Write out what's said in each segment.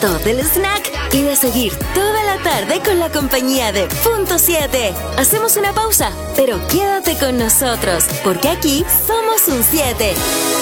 rato del snack y de seguir toda la tarde con la compañía de Punto 7. Hacemos una pausa, pero quédate con nosotros, porque aquí somos un 7.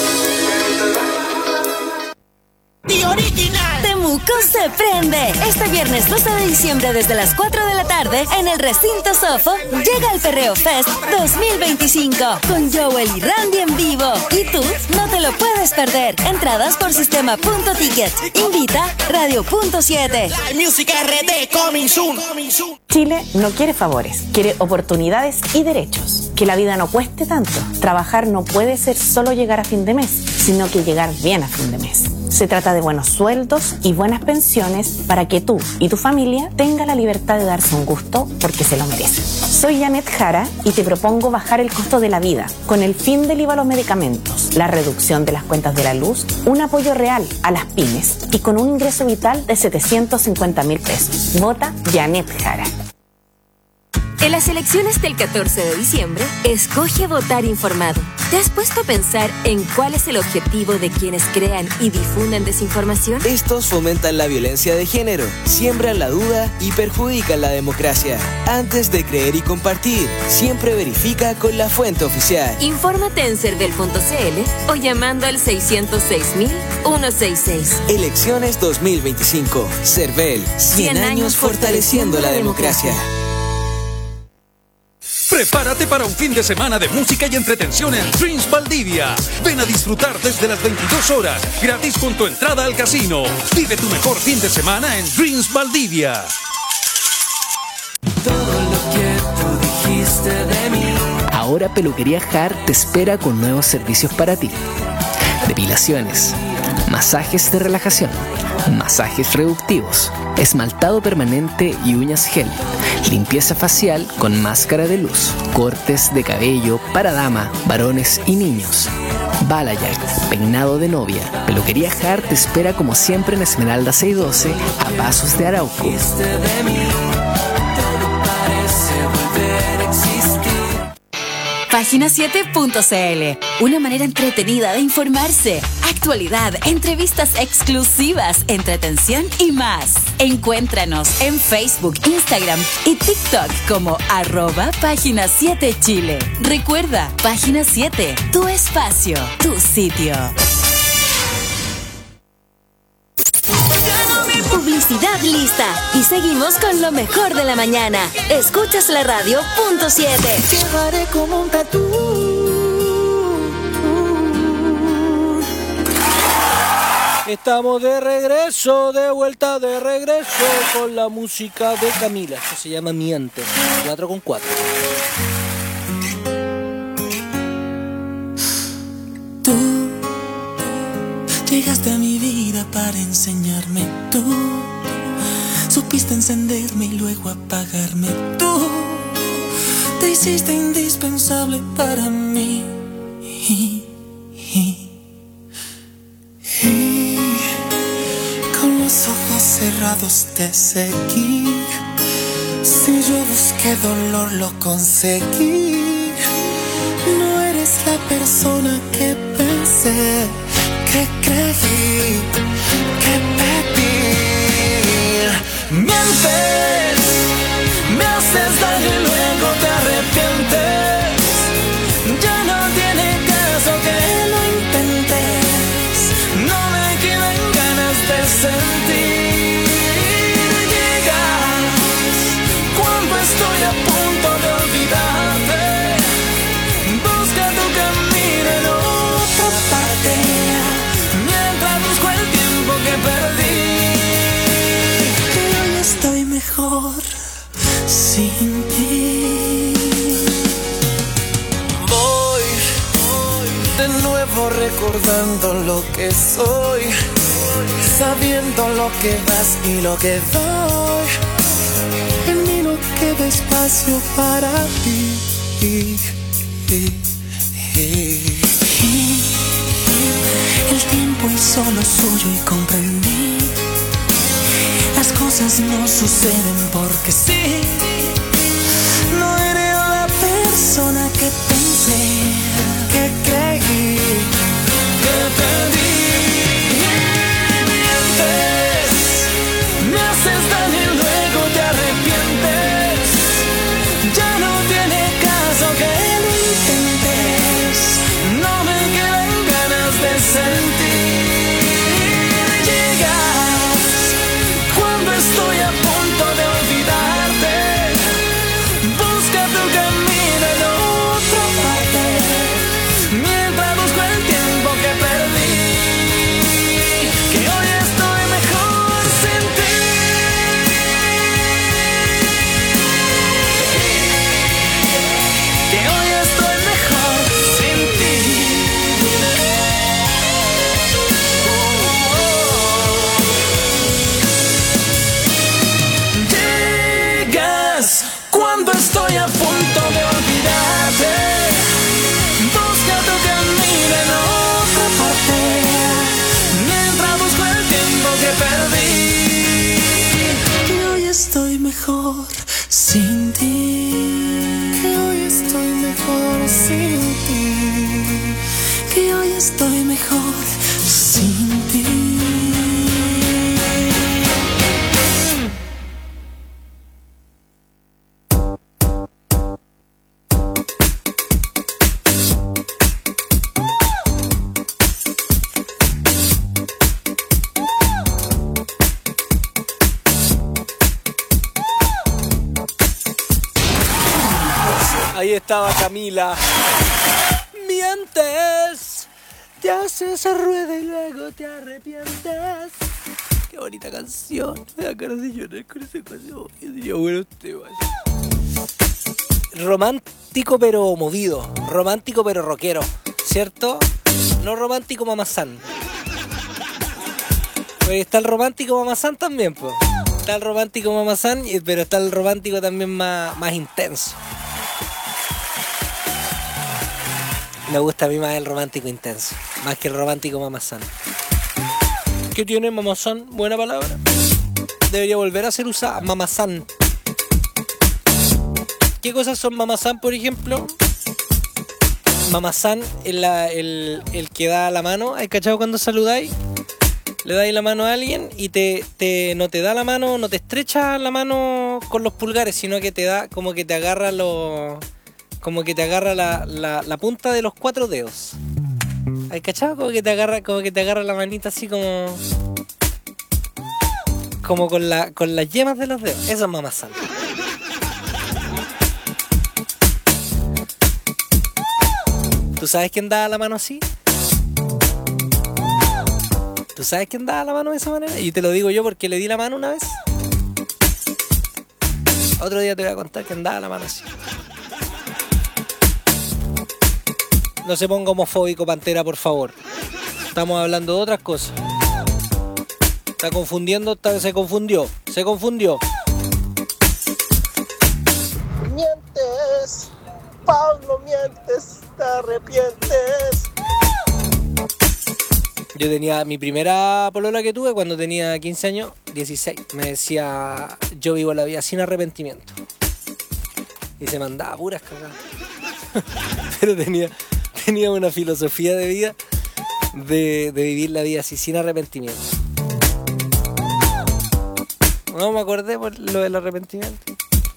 Original. Temuco se prende. Este viernes 12 de diciembre desde las 4 de la tarde en el recinto Sofo llega el Perreo Fest 2025 con Joel y Randy en vivo. Y tú no te lo puedes perder. Entradas por sistema Punto Ticket. Invita Radio Punto 7. Música RD coming soon. Chile no quiere favores, quiere oportunidades y derechos. Que la vida no cueste tanto. Trabajar no puede ser solo llegar a fin de mes, sino que llegar bien a fin de mes. Se trata de buenos sueldos y buenas pensiones para que tú y tu familia tengan la libertad de darse un gusto porque se lo merecen. Soy Janet Jara y te propongo bajar el costo de la vida con el fin del IVA a los medicamentos, la reducción de las cuentas de la luz, un apoyo real a las pymes y con un ingreso vital de 750.000 pesos. Vota Janet Jara. En las elecciones del 14 de diciembre, escoge votar informado. ¿Te has puesto a pensar en cuál es el objetivo de quienes crean y difunden desinformación? Estos fomentan la violencia de género, siembran la duda y perjudican la democracia. Antes de creer y compartir, siempre verifica con la fuente oficial. Infórmate en cervel.cl o llamando al 606.166. Elecciones 2025. Cervel, 100 años fortaleciendo la democracia. Prepárate para un fin de semana de música y entretención en Dreams Valdivia. Ven a disfrutar desde las 22 horas, gratis con tu entrada al casino. Vive tu mejor fin de semana en Dreams Valdivia. Todo lo que tú dijiste de mí. Ahora Peluquería Har te espera con nuevos servicios para ti. Depilaciones, masajes de relajación, masajes reductivos, esmaltado permanente y uñas gel, limpieza facial con máscara de luz, cortes de cabello para dama, varones y niños, balayage, peinado de novia. Peluquería Har te espera como siempre en Esmeralda 612 a Pasos de Arauco. Página7.cl, una manera entretenida de informarse, actualidad, entrevistas exclusivas, entretención y más. Encuéntranos en Facebook, Instagram y TikTok como @Página7Chile. Recuerda, Página 7, tu espacio, tu sitio. Publicidad lista y seguimos con lo mejor de la mañana. Escuchas la radio Punto 7. Llevaré como un tatú. Estamos de regreso, de vuelta de regreso con la música de Camila. Esto se llama Miente, 4×4. Tú llegaste a mi vida para enseñarme. Tú supiste encenderme y luego apagarme. Tú te hiciste indispensable para mí. Y con los ojos cerrados te seguí. Si yo busqué dolor lo conseguí. No eres la persona que pensé, que creí, que pedí. Mientes, me haces daño y luego te arrepientes. Ya no tiene caso que lo intentes. No me quedan ganas de sentir. Llegas cuando estoy a punto de olvidarte. Busca tu camino en otra parte, mientras busco el tiempo que perdí. Y hoy estoy mejor sin ti. Voy de nuevo recordando lo que soy, sabiendo lo que das y lo que doy. En mí no queda espacio para ti. El tiempo hizo lo suyo y comprendí. Las cosas no suceden porque sí. No eres la persona que pensé, que creí, que pedí. Mientes, estoy mejor sin ti. Que hoy estoy mejor sin ti. Que hoy estoy mejor sin ti. Ahí estaba Camila. Mientes, te haces a rueda y luego te arrepientes. Qué bonita canción. Me da ganas de llorar con esa canción. Yo diría, bueno, temas. Romántico pero movido. Romántico pero rockero. ¿Cierto? No romántico mamazán. Pues está el romántico mamazán también, pues. Está el romántico mamazán, pero está el romántico también más intenso. Me gusta a mí más el romántico intenso, más que el romántico mamazán. ¿Qué tiene mamazán? Buena palabra. Debería volver a ser usada, mamazán. ¿Qué cosas son mamazán, por ejemplo? Mamazán, el que da la mano. ¿Has cachado cuando saludáis? Le dais la mano a alguien y no te da la mano, no te estrecha la mano con los pulgares, sino que te da como que te agarra como que te agarra la punta de los 4 dedos. ¿Has cachado? Como que te agarra la manita así como con las yemas de los dedos. Eso es mamazán. ¿Tú sabes quién da la mano así? ¿Tú sabes quién da la mano de esa manera? Y te lo digo yo porque le di la mano una vez. Otro día te voy a contar quién da la mano así. No se ponga homofóbico, Pantera, por favor. Estamos hablando de otras cosas. Está confundiendo, se confundió. Mientes, Pablo, mientes, te arrepientes. Yo tenía mi primera polola que tuve cuando tenía 15 años, 16. Me decía, yo vivo la vida sin arrepentimiento. Y se mandaba puras cagadas. Pero tenía una filosofía de vida de vivir la vida así, sin arrepentimiento. No me acordé por lo del arrepentimiento.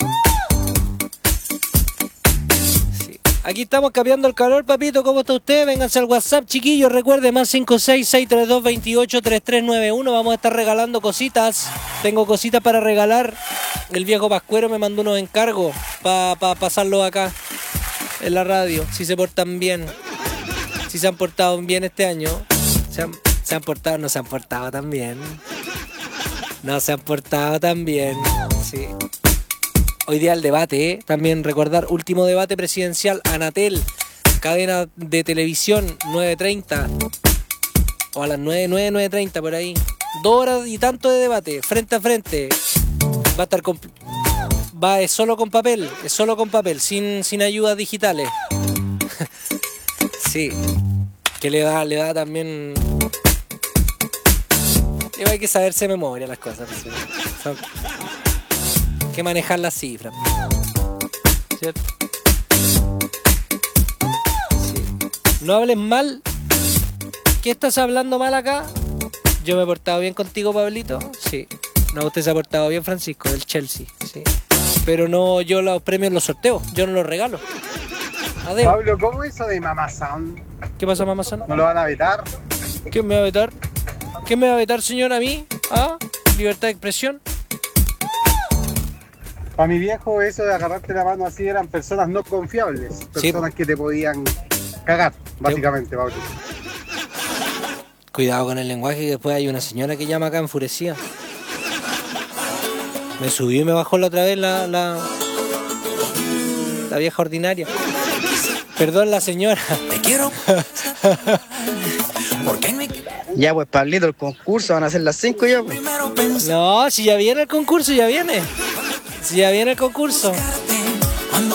Sí. Aquí estamos capeando el calor, papito. ¿Cómo está usted? Vénganse al WhatsApp, chiquillos. Recuerde, más 56632283391. Vamos a estar regalando cositas. Tengo cositas para regalar. El viejo Pascuero me mandó unos encargos para pasarlos acá en la radio, si se portan bien. Si se han portado bien este año. Se han portado, no se han portado tan bien. No se han portado tan bien. Sí. Hoy día el debate, ¿eh? También recordar, último debate presidencial, Anatel, cadena de televisión, 9:30. O a las 9:30 por ahí. 2 horas y tanto de debate, frente a frente. Va a estar es solo con papel, sin ayudas digitales. Sí, que le da también. Hay que saberse de memoria las cosas. ¿Sí? Hay que manejar las cifras. ¿Cierto? Sí. No hables mal. ¿Qué estás hablando mal acá? Yo me he portado bien contigo, Pablito. Sí. No, usted se ha portado bien, Francisco, del Chelsea. Sí. Pero no, yo los premios los sorteo, yo no los regalo. Adeu. Pablo, ¿cómo eso de Mamazán? ¿Qué pasa, Mamazán? ¿No lo van a vetar? ¿Quién me va a vetar? ¿Quién me va a vetar, señor, a mí? ¿Ah? ¿Libertad de expresión? Para mi viejo, eso de agarrarte la mano así eran personas no confiables. Personas que te podían cagar, básicamente, Pablo. Cuidado con el lenguaje, que después hay una señora que llama acá enfurecida. Me subió y me bajó la otra vez la vieja ordinaria. Perdón, la señora. Te quiero. Ya pues, Pablito, el concurso van a ser las 5 ya pues. No, si ya viene el concurso, ya viene. Si ya viene el concurso.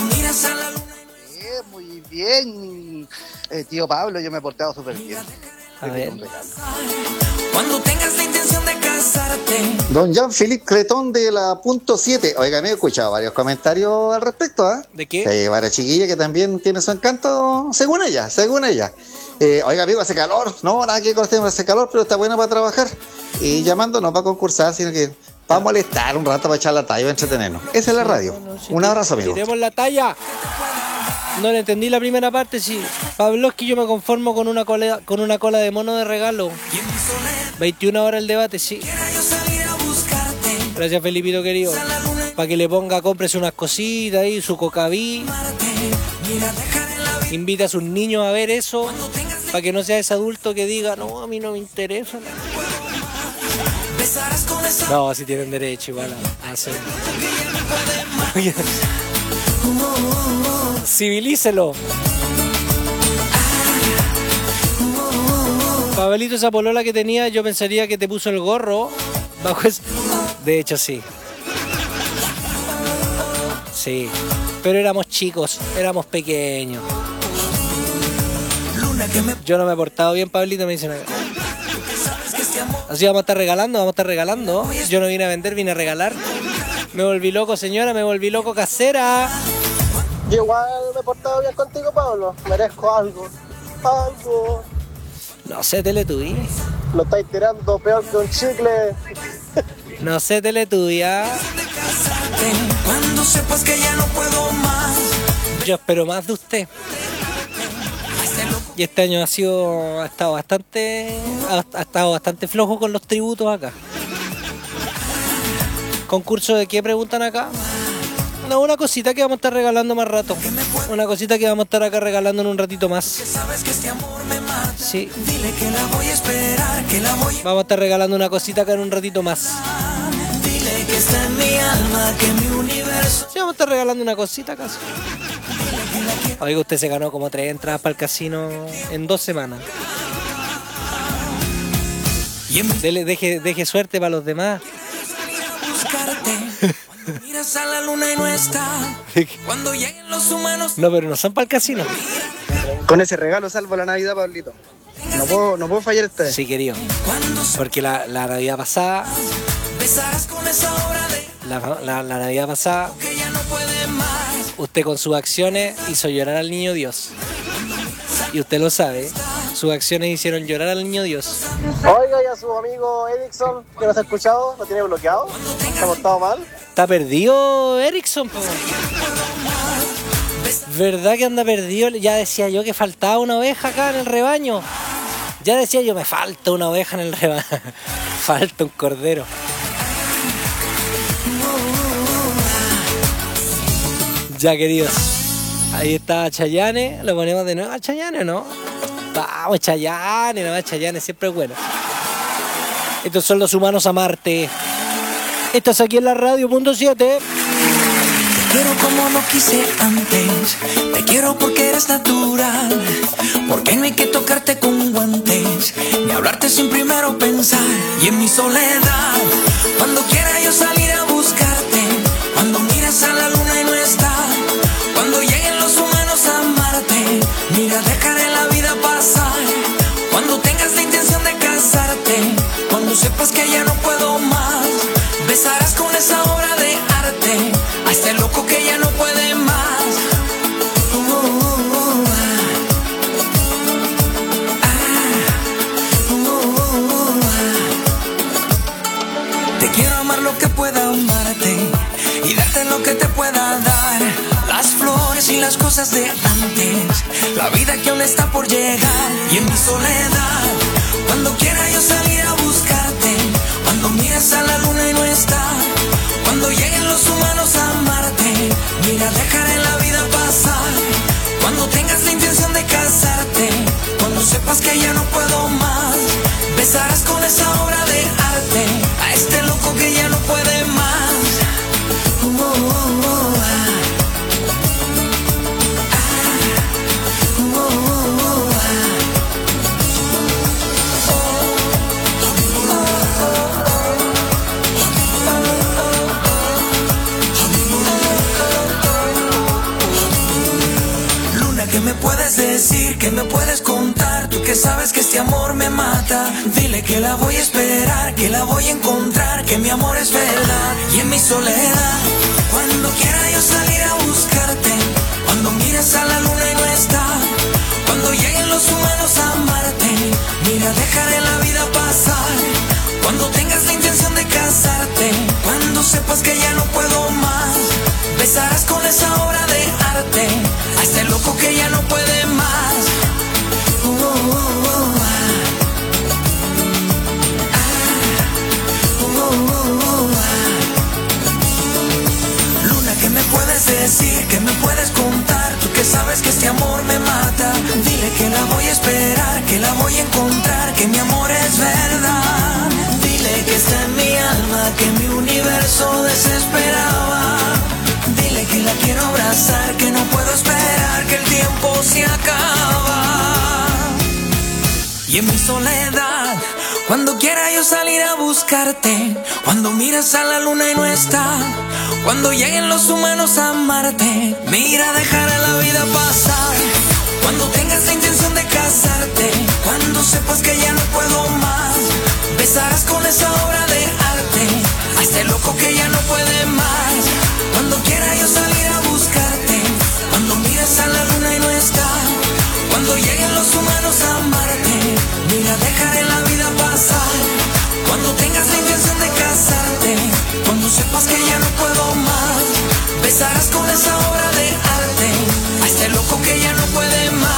Muy bien, tío Pablo, yo me he portado súper bien. A ver. Cuando tengas la intención de casarte. Don Jean-Philippe Cretón de la punto 7. Oiga, me he escuchado varios comentarios al respecto, ¿ah? ¿De qué? Hay varias chiquillas que también tiene su encanto, según ella. Oiga, amigo, hace calor. No, nada que cortemos, hace calor, pero está bueno para trabajar. Y llamando no para concursar, sino que para molestar un rato, para echar la talla y entretenernos. Esa es la radio. Un abrazo, amigo. Tiremos la talla. No le entendí la primera parte, sí. Pavlovsky, yo me conformo con una cola de mono de regalo. 21 horas el debate, sí. Gracias, Felipito querido. Para que le ponga, cómprese unas cositas ahí, su cocaví. Invita a sus niños a ver eso. Para que no sea ese adulto que diga, no, a mí no me interesa. No, si tienen derecho igual a hacer. Civilícelo. Pablito, esa polola que tenía, yo pensaría que te puso el gorro bajo ese... De hecho, sí. Sí. Pero éramos chicos, éramos pequeños. Yo no me he portado bien, Pablito, me dicen acá. Así vamos a estar regalando. Yo no vine a vender, vine a regalar. Me volví loco, señora, me volví loco, casera. Yo igual me he portado bien contigo, Pablo. Merezco algo. No sé, Teletubby. Lo estáis tirando peor que un chicle. No sé, Teletubby. Cuando sepas que ya no puedo más. Yo espero más de usted. Y este año ha estado bastante flojo con los tributos acá. ¿Concurso de qué preguntan acá? No, una cosita que vamos a estar regalando más rato. Una cosita que vamos a estar acá regalando en un ratito más. Sí. Vamos a estar regalando una cosita acá en un ratito más. Dile que está en mi alma, que mi universo. Sí, vamos a estar regalando una cosita acá. Oiga, usted se ganó como 3 entradas para el casino en 2 semanas. Deje suerte para los demás. Miras a la luna y no está. Cuando lleguen los humanos. No, pero no son para el casino. Con ese regalo salvo la Navidad, Pablito. No puedo fallar esta vez. Sí, querido. Porque la Navidad pasada. La Navidad pasada. Usted con sus acciones hizo llorar al niño Dios. Y usted lo sabe. Sus acciones hicieron llorar al niño Dios. Oiga, y a su amigo Erickson, que nos ha escuchado, ¿lo tiene bloqueado? ¿Se ha portado mal? Está perdido Erickson, po. ¿Verdad que anda perdido? Ya decía yo que faltaba una oveja acá en el rebaño. Ya decía yo, me falta una oveja en el rebaño. Falta un cordero. Ya, queridos. Ahí está Chayanne. ¿Lo ponemos de nuevo a Chayanne o no? Vamos, Chayanne siempre es bueno. Estos son los humanos a Marte. Estás aquí en la radio.7. Te quiero como no quise antes. Te quiero porque eres natural. Porque no hay que tocarte con guantes. Ni hablarte sin primero pensar. Y en mi soledad, cuando quiera yo salir a buscarte. Cuando miras a la luna y no está. Cuando lleguen los humanos a Marte. Mira, dejaré la vida pasar. Cuando tengas la intención de casarte. Cuando sepas que ya no puedo más. Besarás con esa obra de arte a este loco que ya no puede más. Te quiero amar lo que pueda amarte y darte lo que te pueda dar. Las flores y las cosas de antes, la vida que aún está por llegar. Y en mi soledad, cuando quiera yo salir a buscarte. Cuando miras a la luna y no está. Cuando lleguen los humanos a Marte. Mira, dejaré la vida pasar. Cuando tengas la intención de casarte. Cuando sepas que ya no puedo más. Besarás con esa obra de arte a este loco que ya no puede más. que sabes que este amor me mata. Dile que la voy a esperar, que la voy a encontrar, que mi amor es verdad. Y en mi soledad, cuando quiera yo salir a buscarte, cuando mires a la luna y no está, cuando lleguen los humanos a amarte, mira, dejaré la vida pasar. Cuando tengas la intención de casarte, cuando sepas que ya no puedo más, besarás con esa obra de arte a este loco que ya no puede más. Luna, ¿qué me puedes decir? ¿Qué me puedes contar? Tú que sabes que este amor me mata. Dile que la voy a esperar, que la voy a encontrar, que mi amor es verdad. Dile que está en mi alma, que mi universo desesperaba. Dile que la quiero abrazar, que no puedo esperar, que el tiempo se acaba. Y en mi soledad, cuando quiera yo salir a buscarte, cuando miras a la luna y no está, cuando lleguen los humanos a amarte, mira, dejaré la vida pasar. Cuando tengas la intención de casarte, cuando sepas que ya no puedo más, besarás con esa obra de arte a este loco que ya no puede más. Cuando quiera yo salir a buscarte, cuando mires a la luna y no está, cuando lleguen los humanos a amarte, mira, dejaré la vida pasar. Cuando tengas la intención de casarte, cuando sepas que ya no puedo más, besarás con esa obra de arte a este loco que ya no puede más.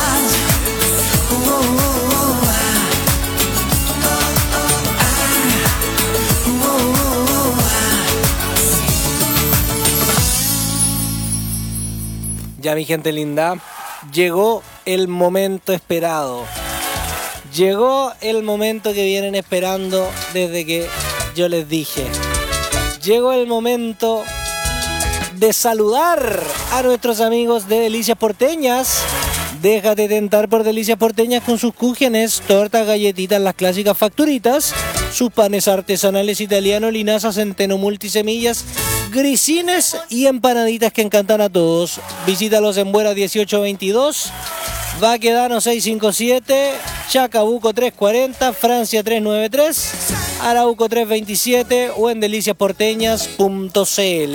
Ya, mi gente linda, llegó el momento esperado. Llegó el momento que vienen esperando desde que yo les dije. Llegó el momento de saludar a nuestros amigos de Delicias Porteñas. Déjate tentar por Delicias Porteñas con sus cúgenes, tortas, galletitas, las clásicas facturitas, sus panes artesanales italianos, linaza, centeno, multisemillas, grisines y empanaditas que encantan a todos. Visítalos en Buera 1822, Baquedano 657, Chacabuco 340, Francia 393, Arauco 327 o en deliciasporteñas.cl.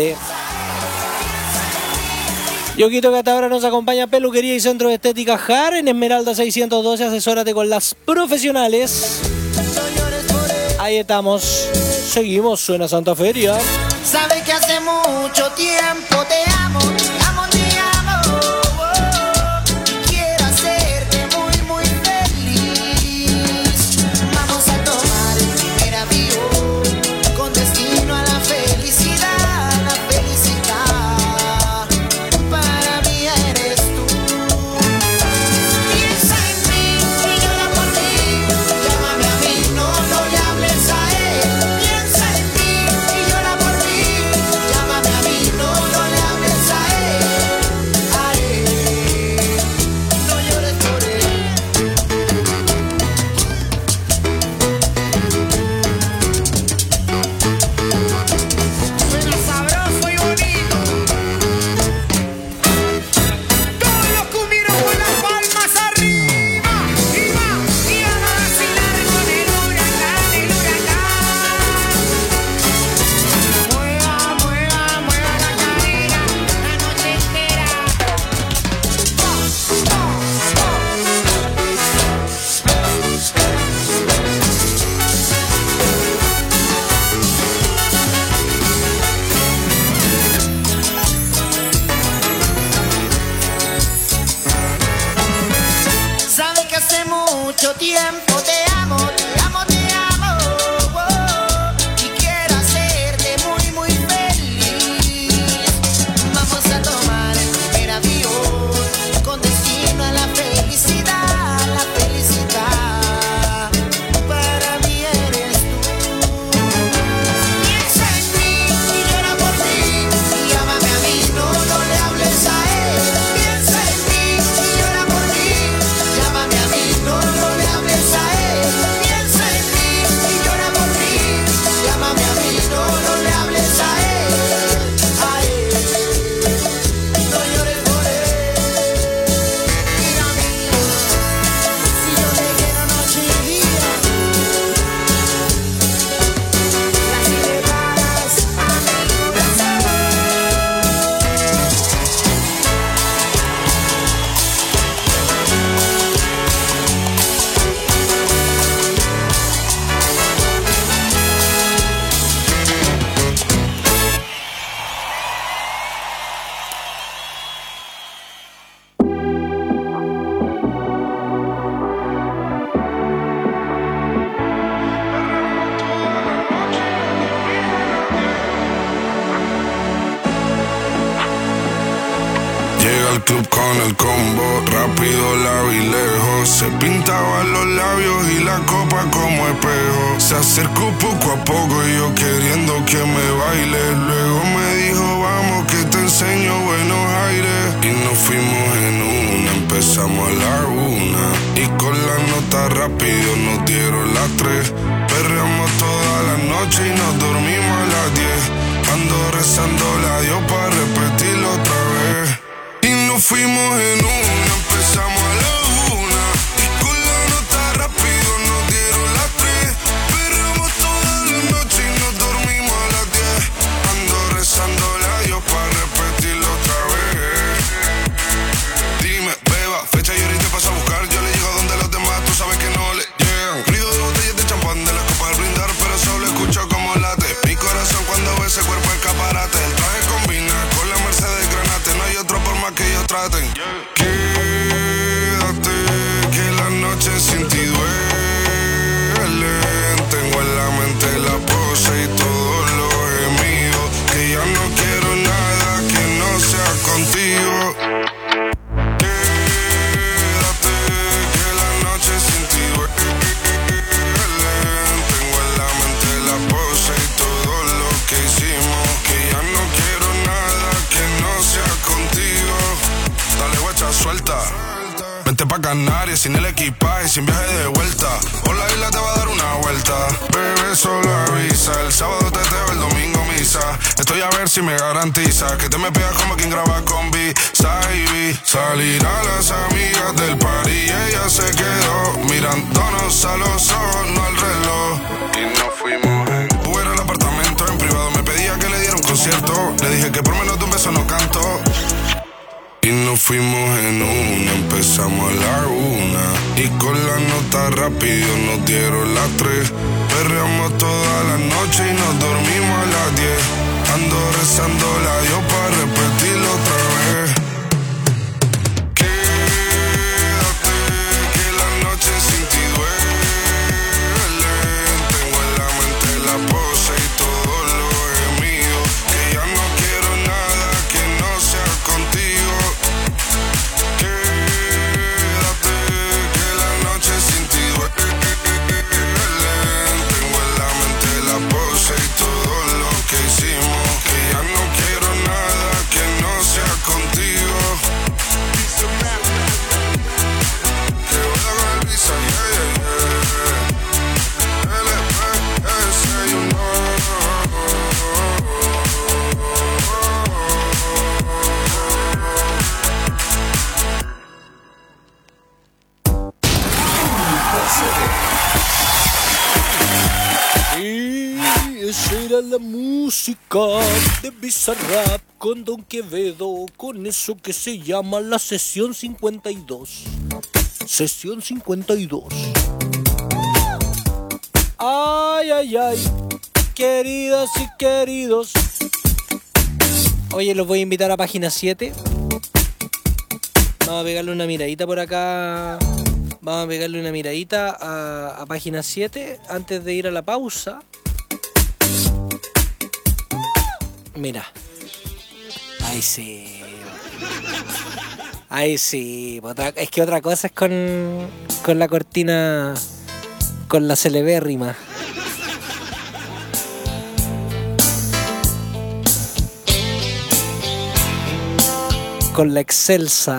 Yoquito Catabra nos acompaña Peluquería y Centro de Estética JAR en Esmeralda 612. Asesórate con las profesionales. Ahí estamos. Seguimos, suena Santa Feria. Sabe que hace mucho tiempo te amo, amo, te amo. Quiero hacerte muy, muy feliz. Vamos a tomar el primer avión con destino a la felicidad, la felicidad. Para mí eres tú. Piensa en mí y llora por mí. Llámame a mí, no le hables a él. Piensa en mí y llora por mí. Llámame a mí, no le hables. al club con el combo, rápido la vi lejos. Se pintaba los labios y la copa como espejo. Se acercó poco a poco y yo queriendo que me baile. Luego me dijo, vamos que te enseño buenos aires. Y nos fuimos en una, empezamos a la 1. Y con la nota rápido nos dieron las 3. Perreamos toda la noche y nos dormimos a las 10. Ando rezando la Dios para repetirlo otra vez. Y nos fuimos en una, empezamos a la 1. Y con la nota rápido nos dieron las 3. Perreamos toda la noche y nos dormimos a las 10. Ando rezando la Dios para repetirlo otra vez. Dime, beba, fecha y ahorita paso a buscar. Yo le llego donde los demás, tú sabes que no le llegan. Ruido de botellas de champán de las copas al brindar, pero solo escucho como late mi corazón cuando ve ese cuerpo escaparate. El traje combina con la Mercedes Granate. No hay otro por más que ellos traten. Quédate, que la noche sin ti duele. Tengo en la mente la pose y todos los gemidos. Que ya no quiero nada que no sea contigo. Suelta, vente pa' Canarias sin el equipaje, sin viaje de vuelta. Por la isla te va a dar una vuelta. Bebé, solo avisa. El sábado teteo, el domingo misa. Estoy a ver si me garantiza que te me pegas como quien graba con B-Side. Salir a las amigas del party y ella se quedó mirándonos a los ojos, no al reloj. Y nos fuimos en Uber al apartamento en privado. Me pedía que le diera un concierto. Le dije que por menos de un beso no canto. Y nos fuimos en una, empezamos a la 1. Y con la nota rápido nos dieron las 3. Perreamos toda la noche y nos dormimos a las 10. Ando rezando la Dios para repetirlo otra vez. Quédate, que la noche sin ti duele. Tengo en la mente la pose y todos los gemidos. Que ya no quiero nada que no sea contigo. Era la música de Bizarrap con Don Quevedo, con eso que se llama la sesión 52. Sesión 52. Ay, ay, ay, queridas y queridos. Oye, los voy a invitar a página 7. Vamos a pegarle una miradita por acá. Vamos a pegarle una miradita a página 7 antes de ir a la pausa. Mira. Ahí sí. Ahí sí. Es que otra cosa es con la cortina. Con la celebérrima. Con la excelsa.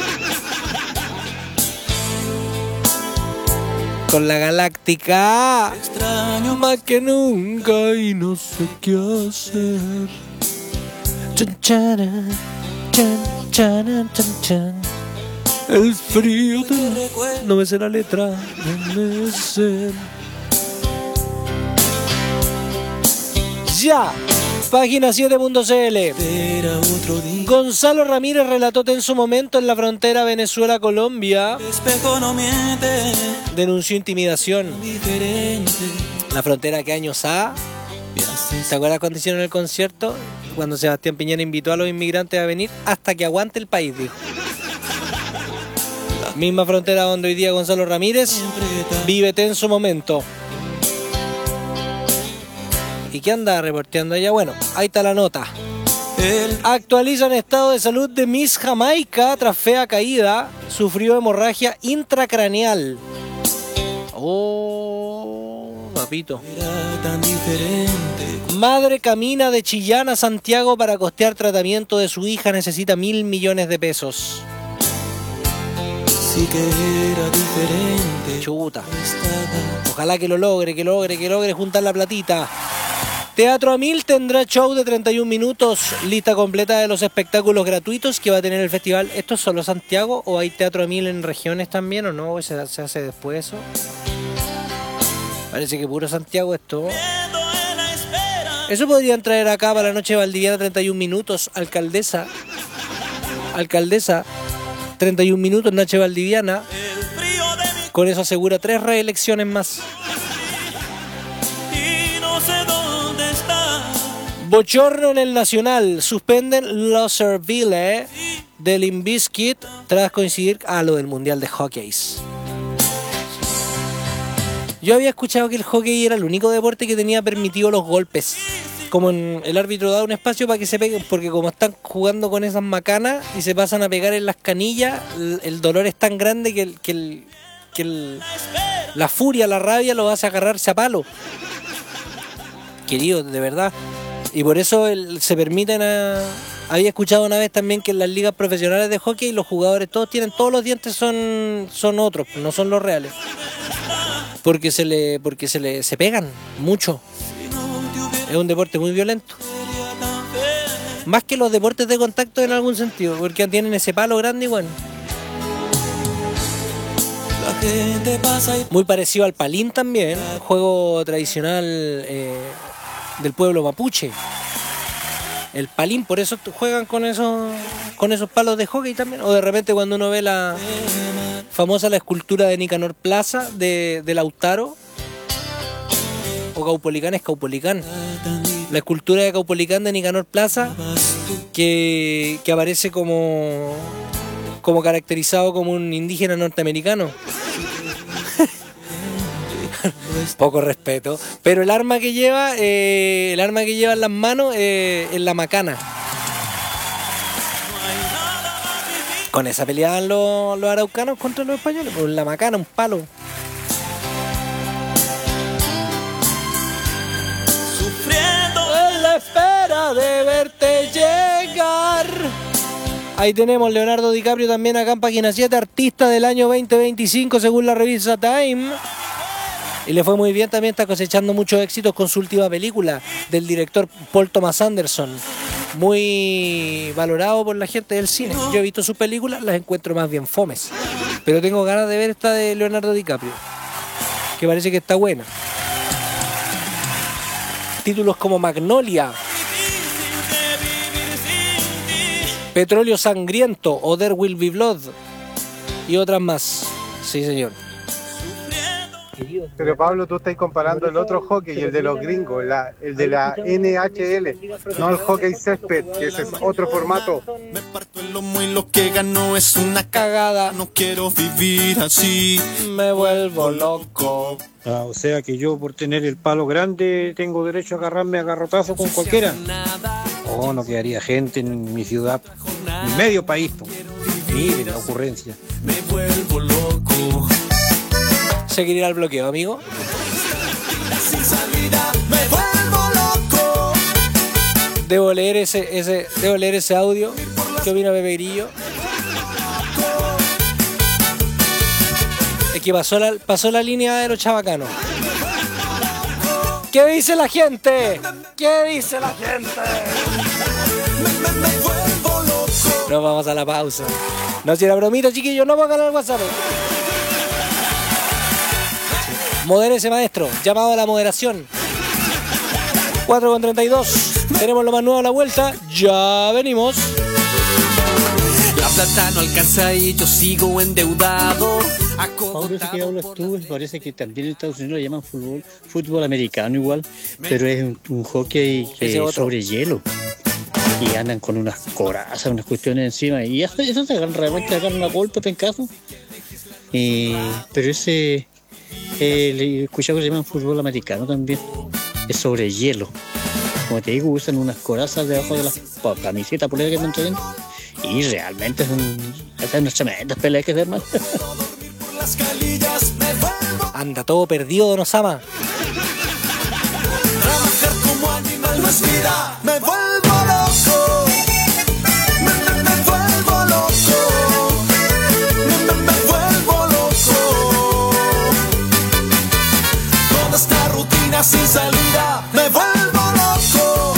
Con la galáctica. Extraño más que nunca y no sé qué hacer. Chan, chan, chan, chan, chan, chan. El frío te... No me sé la letra. No me sé. Ya. Página 7.cl. Gonzalo Ramírez relató en su momento en la frontera Venezuela-Colombia. Denunció intimidación. La frontera que años ha. ¿Se acuerdas cuando hicieron el concierto? Cuando Sebastián Piñera invitó a los inmigrantes a venir hasta que aguante el país, dijo. Misma frontera donde hoy día Gonzalo Ramírez vive en su momento. ¿Y qué anda reporteando ella? Bueno, ahí está la nota. Actualizan estado de salud de Miss Jamaica tras fea caída. Sufrió hemorragia intracraneal. Oh, papito. Madre camina de Chillán a Santiago para costear tratamiento de su hija. Necesita 1.000 millones de pesos. Sí que era diferente. Chuta. Ojalá que lo logre juntar la platita. Teatro a 1000 tendrá show de 31 minutos. Lista completa de los espectáculos gratuitos que va a tener el festival. ¿Esto es solo Santiago o hay Teatro a 1000 en regiones también o no? ¿Se hace después eso? Parece que puro Santiago esto. Eso podrían traer acá para la noche valdiviana 31 minutos. Alcaldesa, 31 minutos noche valdiviana. Con eso asegura 3 reelecciones más. Bochorno en el Nacional. Suspenden Loserville del Limp Bizkit tras coincidir a lo del Mundial de Hockey. Yo había escuchado que el hockey era el único deporte que tenía permitido los golpes. Como el árbitro da un espacio para que se peguen, porque como están jugando con esas macanas y se pasan a pegar en las canillas, el dolor es tan grande que la furia, la rabia lo hace agarrarse a palo. Querido, de verdad. Y por eso se permiten Había escuchado una vez también que en las ligas profesionales de hockey los jugadores todos los dientes son otros, no son los reales. Porque se pegan mucho. Es un deporte muy violento. Más que los deportes de contacto en algún sentido, porque tienen ese palo grande y bueno. Muy parecido al palín también, juego tradicional del pueblo mapuche. El palín, por eso juegan con esos palos de hockey también. O de repente cuando uno ve la escultura de Nicanor Plaza de Lautaro, o Caupolicán es Caupolicán. La escultura de Caupolicán de Nicanor Plaza, que aparece como caracterizado como un indígena norteamericano. Poco respeto. Pero el arma que lleva en las manos es la macana. Con esa peleaban los araucanos contra los españoles. Con la macana, un palo. En la espera de verte llegar. Ahí tenemos Leonardo DiCaprio también acá en página 7, artista del año 2025 según la revista Time. Y le fue muy bien, también está cosechando muchos éxitos con su última película del director Paul Thomas Anderson. Muy valorado por la gente del cine. Yo he visto sus películas, las encuentro más bien fomes. Pero tengo ganas de ver esta de Leonardo DiCaprio, que parece que está buena. Títulos como Magnolia, Petróleo Sangriento o There Will Be Blood y otras más. Sí, señor. Pero Pablo, tú estás comparando el otro hockey, el de los gringos, el de la NHL, no el hockey césped, que ese es otro formato. Me parto el lomo y lo que gano es una cagada. No quiero vivir así, me vuelvo loco. O sea que yo por tener el palo grande tengo derecho a agarrarme a garrotazo con cualquiera. Oh, no quedaría gente en mi ciudad, en medio país. Miren la ocurrencia. Me vuelvo loco. Seguir al bloqueo, amigo. Sin salida, me vuelvo loco. Debo leer ese audio. ¿Qué opina Pepe Grillo? Es que pasó la línea de los chabacanos. ¿Qué dice la gente? ¿Qué dice la gente? Nos vamos a la pausa. No, si era bromita, chiquillos, no pongan el WhatsApp. Modérese, maestro. Llamado a la moderación. 4:32. Tenemos lo más nuevo a la vuelta. Ya venimos. La plata no alcanza y yo sigo endeudado. Pablo, ese que hablas tú, parece que también en Estados Unidos lo llaman fútbol americano igual, pero es un hockey sobre hielo. Y andan con unas corazas, unas cuestiones encima. Y eso se realmente agarran a golpe, pencazo. Pero ese... he escuchado que se llama fútbol americano también. Es sobre hielo. como te digo, usan unas corazas debajo de las camisetas poleras que están trayendo. Y realmente hacen unas tremendas peleas que se arman. Anda todo perdido, Don Osama. Trabajar como animal no es vida. Me vuelvo loco. Me vuelvo loco. Me vuelvo loco. Toda esta rutina sin salida. Me vuelvo loco.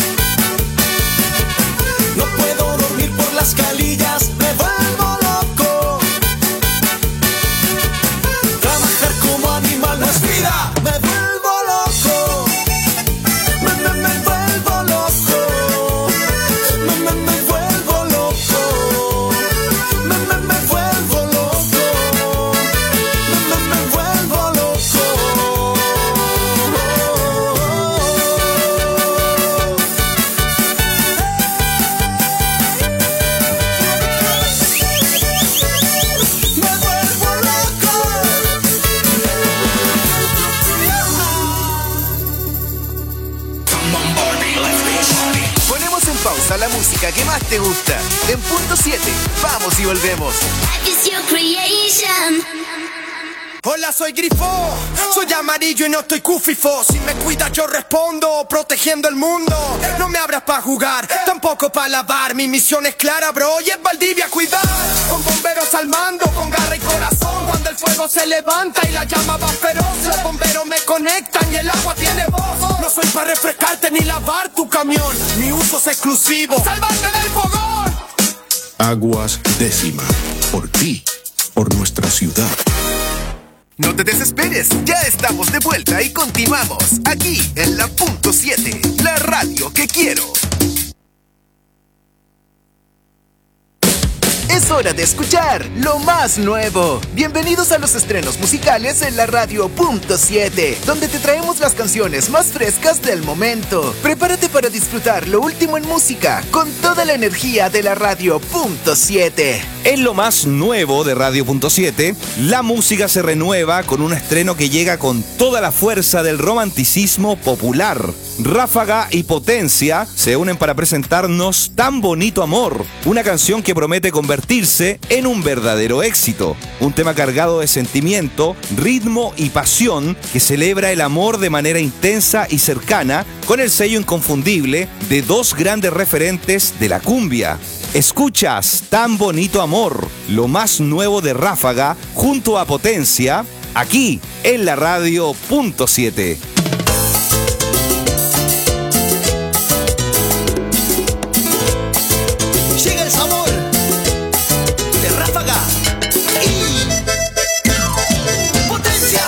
No puedo dormir por las calillas. Me vuelvo loco. Trabajar como animal no es vida. Me vuelvo loco. Me vuelvo loco. Me vuelvo loco. Me vuelvo loco. Me vuelvo loco. Ponemos en pausa la música que más te gusta. En punto 7, vamos y volvemos. Hola, soy Grifo, soy amarillo y no estoy cufifo. Si me cuidas yo respondo, protegiendo el mundo. No me abras pa' jugar, tampoco pa' lavar. Mi misión es clara, bro, y es Valdivia cuidar. Con bomberos al mando, con garra y corazón. Cuando el fuego se levanta y la llama va feroz, los bomberos me conectan y el agua tiene voz. No soy pa' refrescarte ni lavar tu camión. Mi uso es exclusivo, ¡sálvate del fogón! Aguas Décima, por ti, por nuestra ciudad. No te desesperes, ya estamos de vuelta y continuamos aquí en la punto 7, la radio que quiero. Es hora de escuchar lo más nuevo. Bienvenidos a los estrenos musicales en la radio punto 7, donde te traemos las canciones más frescas del momento. Prepárate para disfrutar lo último en música con toda la energía de la radio punto 7. En lo más nuevo de Radio Punto 7, la música se renueva con un estreno que llega con toda la fuerza del romanticismo popular. Ráfaga y Potencia se unen para presentarnos Tan Bonito Amor, una canción que promete convertirse en un verdadero éxito. Un tema cargado de sentimiento, ritmo y pasión que celebra el amor de manera intensa y cercana, con el sello inconfundible de dos grandes referentes de la cumbia. Escuchas Tan Bonito Amor, lo más nuevo de Ráfaga, junto a Potencia, aquí en la radio punto 7. Llega el sabor de Ráfaga y Potencia.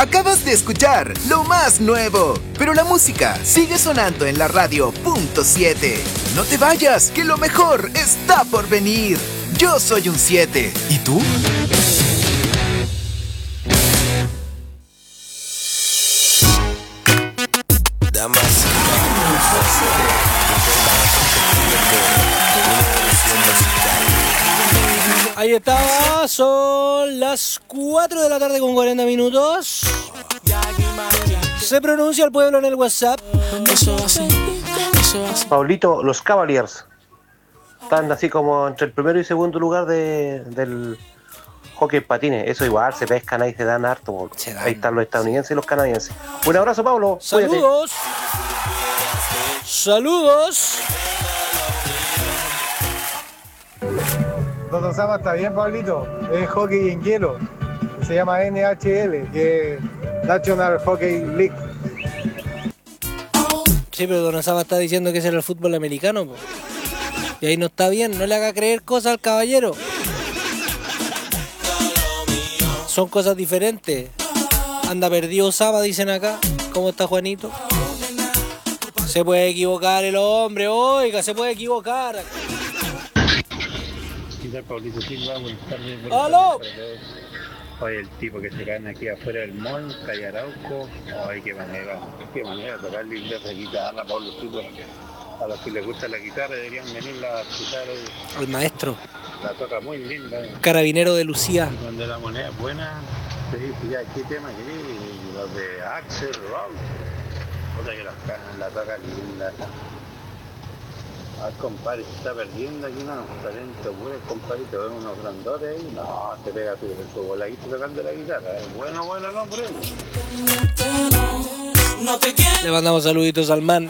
Acabas de escuchar lo más nuevo, pero la música sigue sonando en la radio.7. No te vayas, que lo mejor está por venir. Yo soy un 7. ¿Y tú? Ahí estaba, son las 4 de la tarde con 40 minutos. Se pronuncia el pueblo en el WhatsApp. Paulito, los Cavaliers están así como entre el primero y segundo lugar del hockey en patines. Eso igual, se pescan ahí, se dan harto. Ahí están los estadounidenses y los canadienses. Un abrazo, Pablo. Saludos. Cuídate. Saludos. Don Osama está bien, Pablito. Es hockey en hielo. Se llama NHL, que es National Hockey League. Sí, pero Don Osama está diciendo que ese era el fútbol americano, po. Y ahí no está bien, no le haga creer cosas al caballero. Son cosas diferentes. Anda perdido Osama, dicen acá. ¿Cómo está Juanito? Se puede equivocar el hombre, oiga, se puede equivocar. Paulito Silva, buenas tardes. ¡Aló! Oye, el tipo que se caen aquí afuera del mall, calle Arauco, ay, qué manera de tocarle inglés de guitarra, Pablo Silva. A los que les gusta la guitarra deberían venir a escuchar al maestro. La toca muy linda. Carabinero de Lucía. Cuando la moneda es buena, se dice ya, ¿qué tema querés? Y los de Axel Rose, otra que la toca linda. Al compadre se está perdiendo aquí, no, talento bueno, el compadre te ven unos grandotes ahí, no, te pega tu voladito tocando la guitarra, bueno, no, por él. Le mandamos saluditos al man.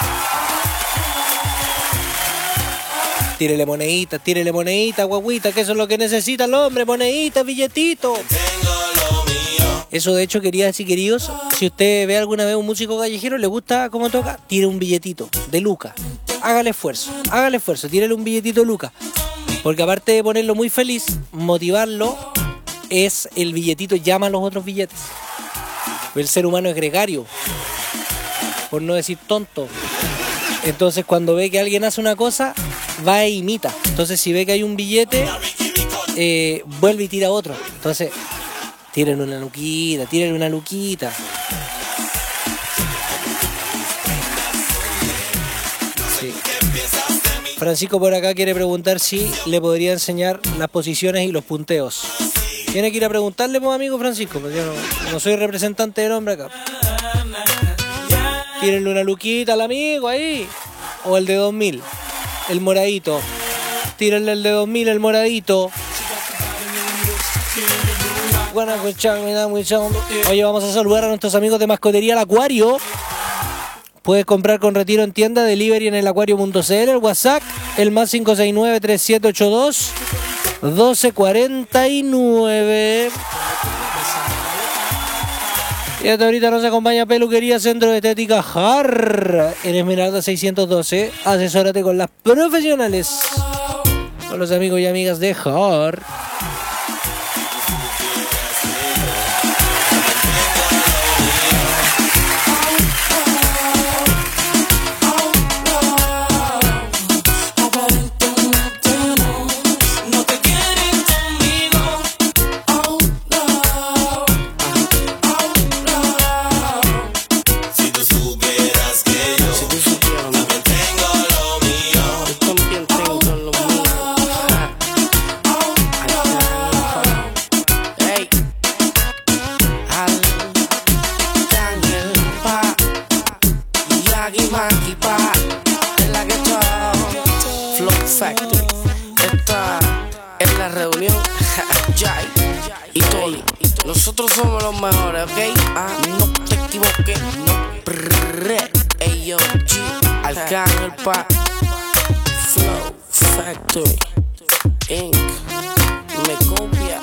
Tírele monedita, guaguita, que eso es lo que necesita el hombre, monedita, billetito. Eso de hecho quería decir, queridos, si usted ve alguna vez un músico callejero, le gusta cómo toca, tire un billetito de Luca. Hágale esfuerzo, tírele un billetito de Luca. Porque aparte de ponerlo muy feliz, motivarlo es el billetito, llama a los otros billetes. El ser humano es gregario, por no decir tonto. Entonces cuando ve que alguien hace una cosa, va e imita. Entonces si ve que hay un billete, vuelve y tira otro. Entonces, tírenle una luquita. Sí. Francisco por acá quiere preguntar si le podría enseñar las posiciones y los punteos. Tiene que ir a preguntarle, pues, amigo Francisco, porque yo no soy representante del hombre acá. Tírenle una luquita al amigo ahí. O el de 2000, el moradito. Tírenle el de 2000, el moradito. Oye, vamos a saludar a nuestros amigos de Mascotería El Acuario. Puedes comprar con retiro en tienda, delivery en elacuario.cl, el WhatsApp, el más 569-3782-1249. Y hasta ahorita nos acompaña Peluquería Centro de Estética JAR en Esmeralda 612. Asesórate con las profesionales, con los amigos y amigas de JAR. Nosotros somos los mejores, ¿ok? No te equivoques, no. Ey, yo, G, Arcángel Pa, Flow Factory, Inc. Me copia.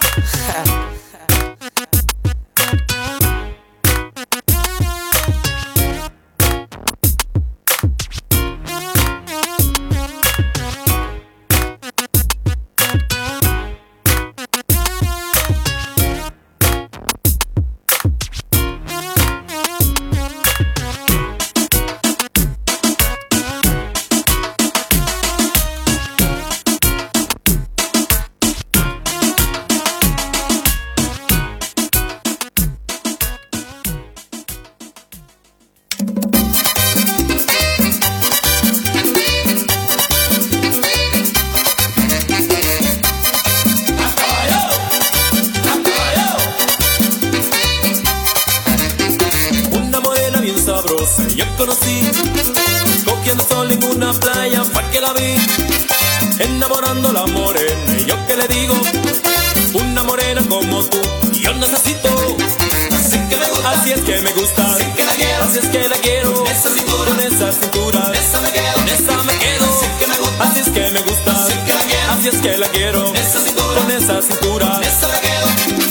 conocí, cogiendo sol en una playa, fue que la vi, enamorando la morena. Y yo que le digo, una morena como tú, yo necesito. Así que me gusta, así es que me gusta, así que la quiero, así es que la quiero. Esa cintura, con esa cintura, esa me quedo, con esa me quedo. Así que me gusta, así es que me gusta, así que la quiero, así es que la quiero. Esa cintura, con esa cintura, esa me quedo.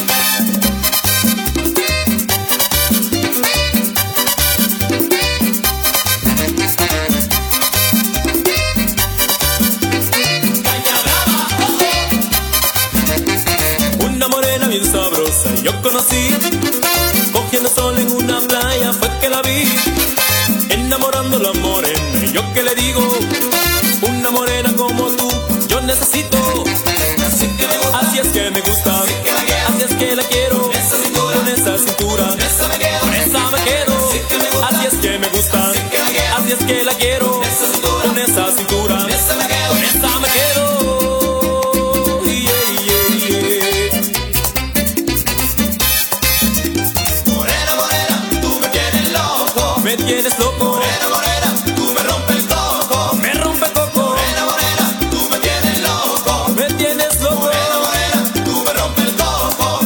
Bien sabrosa yo conocí, cogiendo sol en una playa, fue que la vi, enamorando la morena. Y yo que le digo, una morena como tú, yo necesito. Así que me gusta, así es que me gusta, así es que la quiero, esa cintura, con esa cintura, esa me quedo, con esa me quedo. Así es que me gusta, así es que la quiero, esa cintura, con esa cintura, esa me quedo, con esa me quedo. Me tienes loco, morena, morena, tú me rompes el coco, me rompe el coco, morena, morena, tú me tienes loco, me tienes loco, morena, morena, tú me rompes el coco.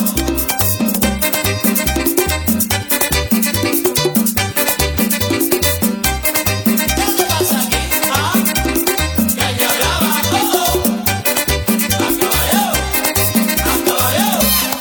¿Qué te pasa aquí? ¿Ah? Caña brava, oh, a caballo, a caballo.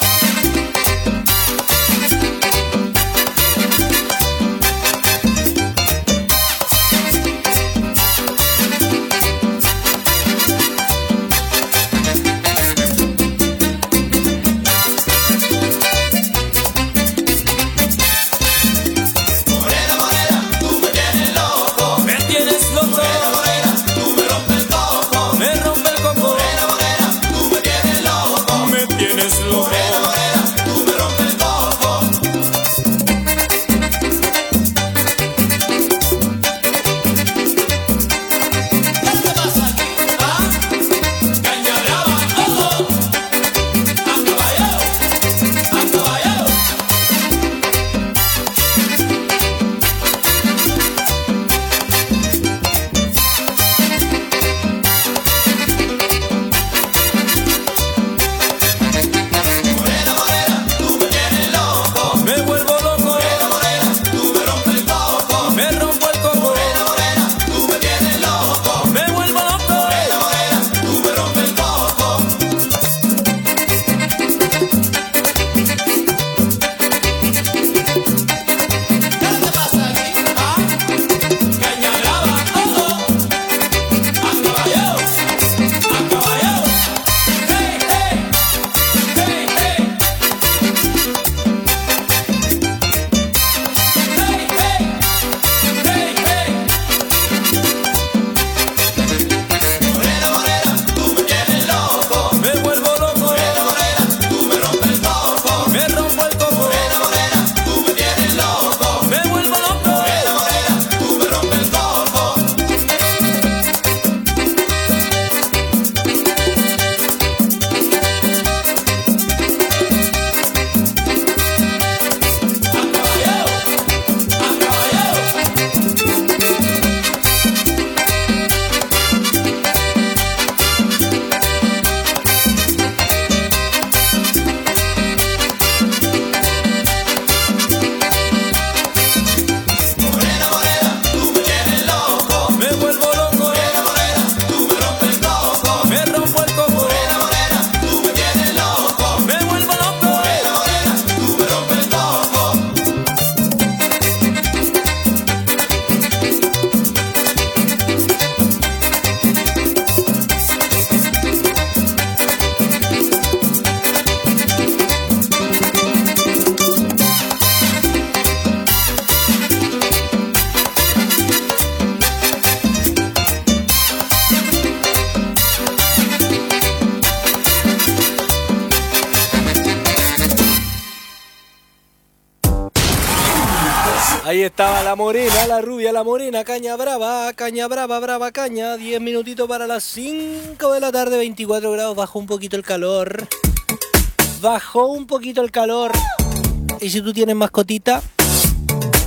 Ahí estaba la morena, la rubia, la morena, caña brava, brava caña. 10 minutitos para las 5 de la tarde, 24 grados, bajó un poquito el calor. Bajó un poquito el calor. Y si tú tienes mascotita,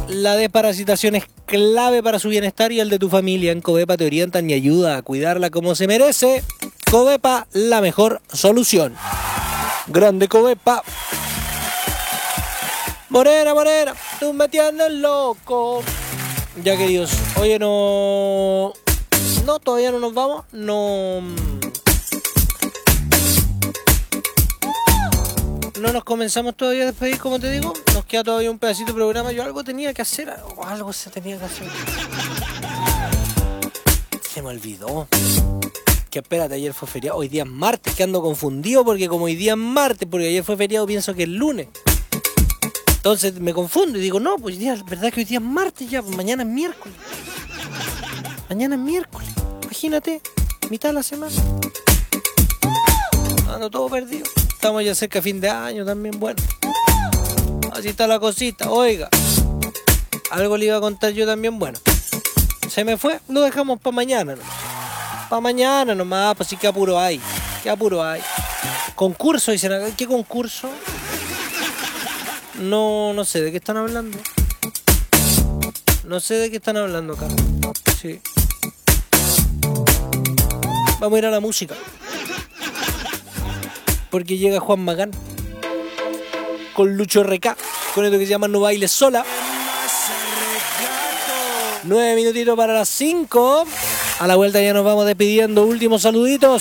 La desparasitación es clave para su bienestar y el de tu familia. En Covepa te orientan y ayuda a cuidarla como se merece. Covepa, la mejor solución. Grande Covepa. Morena, morena, tú me tienes loco. Ya, queridos, oye, no, todavía no nos vamos. No nos comenzamos todavía a despedir, como te digo. Nos queda todavía un pedacito de programa. Yo algo tenía que hacer, algo se tenía que hacer. Se me olvidó. Que espérate, ayer fue feriado, hoy día es martes, que ando confundido porque como hoy día es martes, porque ayer fue feriado, pienso que es lunes. Entonces me confundo y digo, no, pues día, verdad que hoy día es martes ya, pues mañana es miércoles. Mañana es miércoles, imagínate, mitad de la semana. Ando todo perdido. Estamos ya cerca de fin de año también, bueno. Así está la cosita, oiga. Algo le iba a contar yo también, bueno. Se me fue, lo dejamos para mañana, ¿no? Para mañana nomás, pues sí, qué apuro hay. Qué apuro hay. Concurso, dicen acá. ¿Qué concurso? No sé de qué están hablando. No sé de qué están hablando acá. Sí. Vamos a ir a la música. Porque llega Juan Magán. Con Lucho RK. Con esto que se llama No Bailes Sola. 9 minutitos para las 5. A la vuelta ya nos vamos despidiendo. Últimos saluditos.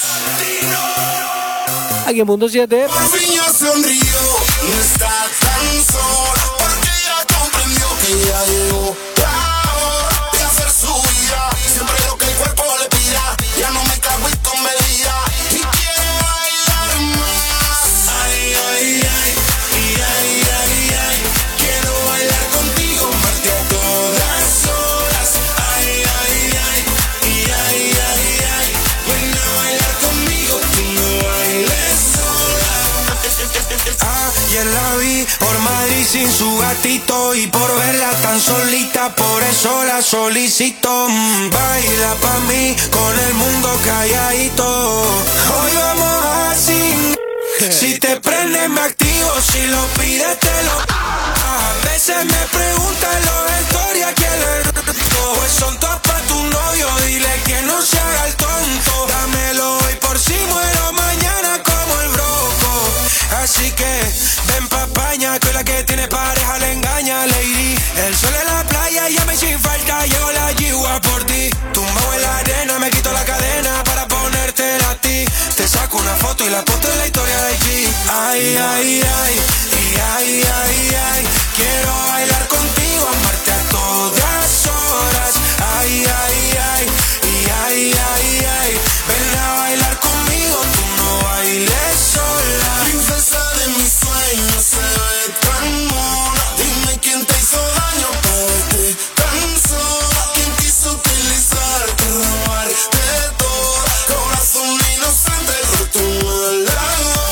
Aquí en Punto 7. Por fin ya sonrió, no está tan sola, porque ya comprendió que ya llegó la hora de hacer su vida. Siempre lo que el cuerpo le pida, ya no me cago y con medida. Y quiero bailar más. Ay, ay, ay, y ay, ay, ay. Quiero bailar contigo, parte a todas horas. Ay, ay, ay, y ay, ay, ay. Ven a bailar conmigo, tú no bailes sola. Ayer la vi por Madrid sin su gatito y por verla tan solita, por eso la solicito. Baila pa' mí con el mundo calladito. Hoy vamos así. Si te prende me activo, si lo pides te lo. A veces me preguntan los historias quién es el rico. Pues son todas pa' tu novio, dile que no se haga el tonto. Dámelo hoy por si muero mañana como el broco. Así que ven pa' España, que la que tiene pareja le engaña, lady. El sol en la playa, llame sin falta, llevo la yigua por ti. Tumbado en la arena, me quito la cadena para ponértela a ti. Te saco una foto y la posto en la historia de G. Ay, ay, ay, y ay, ay, ay. Quiero bailar contigo, amarte a todas horas. Ay, ay, ay, y ay, ay, ay. Ven a bailar conmigo, tú no bailes sola. Princesa de mis sueños, se ve tan mona. Dime quién te hizo daño para verte tan sola. ¿Quién quiso utilizarte, robarte todo? Corazón inocente, roto mala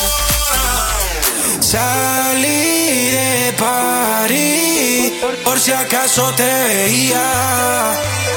hora. Salí de París, por si acaso te veía.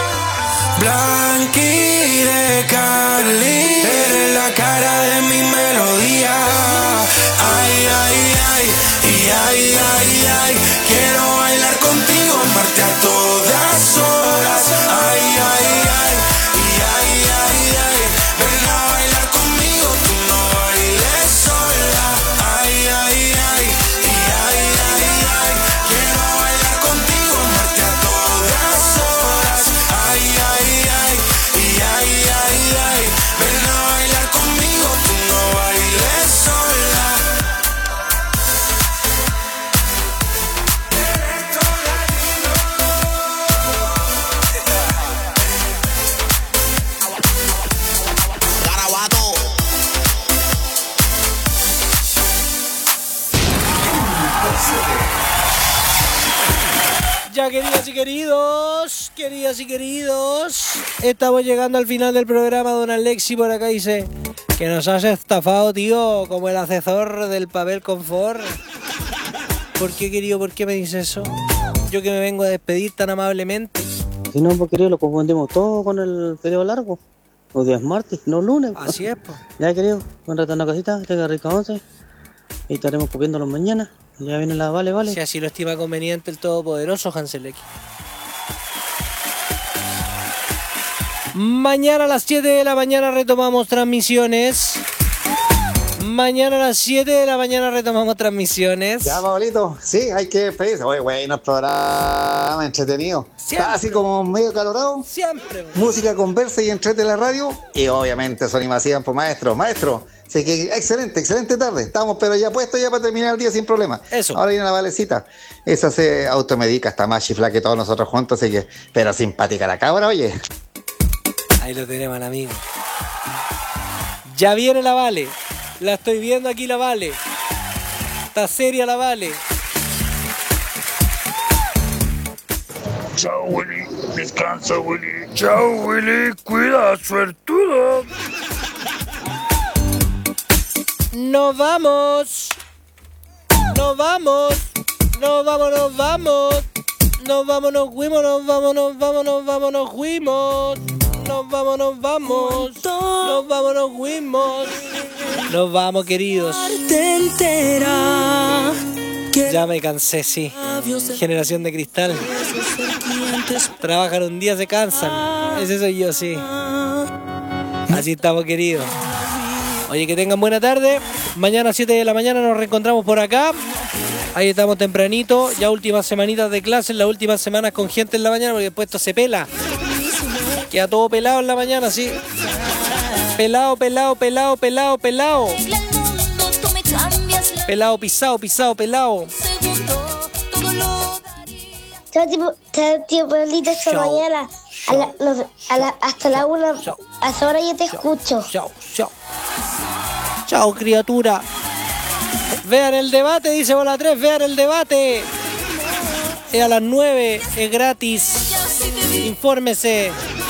Blanqui de Cali, eres la cara de mi melodía. Ay, ay, ay, y ay, ay, ay. Quiero bailar contigo, amarte a todas horas. Ay, ay, ay, y ay, ay, ay. Ven a bailar conmigo, tú no bailes sola. Ay, ay, ay, y ay, ay, ay. Quiero bailar contigo, amarte a todas horas. Ay, ay, ay, y ay, ay, ay. Ven a bailar conmigo, tú no bailes sola. Ya, queridas y queridos, estamos llegando al final del programa. Don Alexi por acá dice que nos has estafado, tío, como el asesor del papel confort. ¿Por qué, querido? ¿Por qué me dices eso? Yo que me vengo a despedir tan amablemente. Si no, pues querido, lo confundimos todo con el periodo largo. Los días martes, no lunes. Así es, pues. Ya, querido, un rato en la casita, tenga rica once. Ahí estaremos copiándolos mañana. Ya viene la Vale. Si así lo estima conveniente el todopoderoso Hanseleki. Mañana a las 7 de la mañana retomamos transmisiones. Mañana a las 7 de la mañana retomamos transmisiones. Ya, Pablito, sí, hay que despedirse. Oye, bueno, programa entretenido. Está así como medio calorado. Siempre. Música, conversa y entrete en la radio. Y obviamente son invasivas por maestro. Así que excelente tarde. Estamos pero ya puestos ya para terminar el día sin problema. Eso. Ahora viene la Valecita. Esa se automedica, está más chifla que todos nosotros juntos, así que, pero simpática la cabra, oye. Ahí lo tenemos al amigo. Ya viene la Vale. La estoy viendo aquí la Vale. Está seria la Vale. Chao, Willy. Descansa, Willy. Chao, Willy. Cuida, suertudo. Nos vamos. Nos vamos. Nos vamos, nos vamos. Nos vamos, nos fuimos, nos vamos, nos vamos, nos vamos, nos fuimos. Nos vamos, nos vamos. Nos vamos, nos fuimos. Nos vamos, queridos. Ya me cansé, sí. Generación de cristal. Trabajan un día, se cansan. Ese soy yo, sí. Así estamos, queridos. Oye, que tengan buena tarde. Mañana a 7 de la mañana nos reencontramos por acá. Ahí estamos tempranito. Ya últimas semanitas de clases, las últimas semanas con gente en la mañana, porque después esto se pela. Queda todo pelado en la mañana, sí. Pelado. Pelado, pisado. Chao, tío Pablito, esta mañana. Hasta la 1. Hasta ahora yo te escucho. Chao, criatura. Vean el debate, dice Bola 3, vean el debate. Es a las 9, es gratis. Infórmese.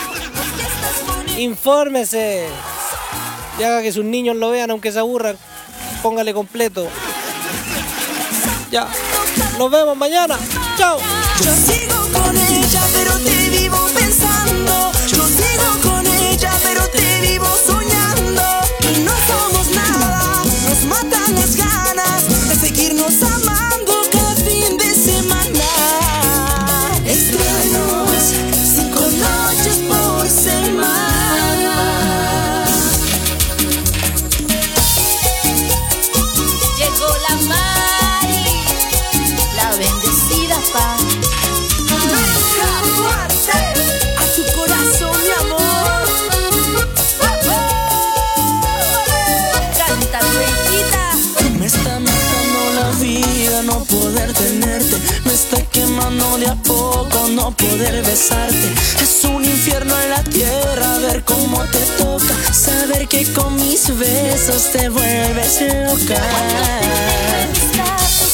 Y haga que sus niños lo vean, aunque se aburran. Póngale completo. Ya. Nos vemos mañana. Chao. Yo sigo con ella, pero te vivo pensando. Yo sigo con ella, pero te vivo soñando. Y no somos nada, nos matan las ganas de seguirnos amando cada fin de semana. Extraños, 5 noches por semana. Llegó la Mari, la bendecida paz. A tu corazón, mi amor. Canta, viejita. Me está matando la vida no poder tenerte. Me está quemando de a poco no poder besarte. Es un infierno en la tierra ver cómo te toca. Saber que con mis besos te vuelves loca.